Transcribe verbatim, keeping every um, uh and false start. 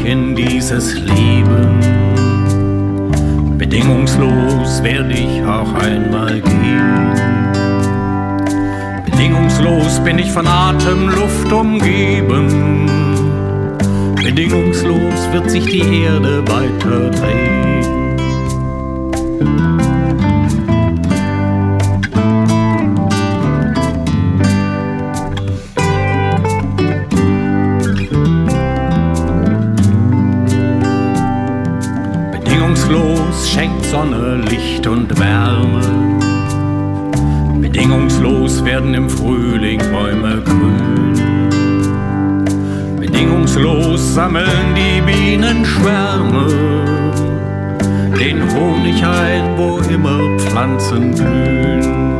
in dieses Leben. Bedingungslos werde ich auch einmal gehen. Bedingungslos bin ich von Atemluft umgeben. Bedingungslos wird sich die Erde weiter drehen. Bedingungslos schenkt Sonne Licht und Wärme. Bedingungslos werden im Frühling Bäume grün. Bedingungslos sammeln die Bienen Schwärme den Honig ein, wo immer Pflanzen blühen.